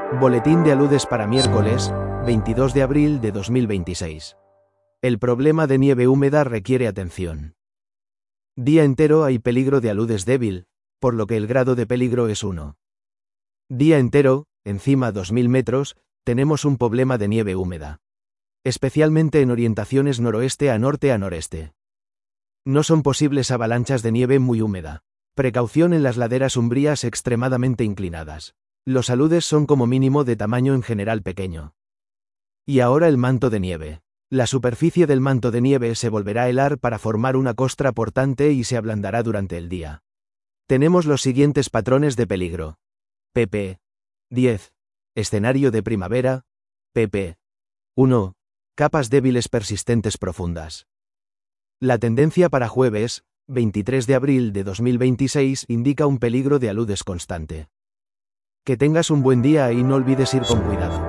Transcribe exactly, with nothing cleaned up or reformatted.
Boletín de aludes para miércoles, veintidós de abril de dos mil veintiséis. El problema de nieve húmeda requiere atención. Día entero hay peligro de aludes débil, por lo que el grado de peligro es uno. Día entero, encima dos mil metros, tenemos un problema de nieve húmeda. Especialmente en orientaciones noroeste a norte a noreste. No son posibles avalanchas de nieve muy húmeda. Precaución en las laderas umbrías extremadamente inclinadas. Los aludes son como mínimo de tamaño en general pequeño. Y ahora el manto de nieve. La superficie del manto de nieve se volverá a helar para formar una costra portante y se ablandará durante el día. Tenemos los siguientes patrones de peligro. pp. diez. Escenario de primavera. pp. uno. Capas débiles persistentes profundas. La tendencia para jueves, veintitrés de abril de dos mil veintiséis, indica un peligro de aludes constante. Que tengas un buen día y no olvides ir con cuidado.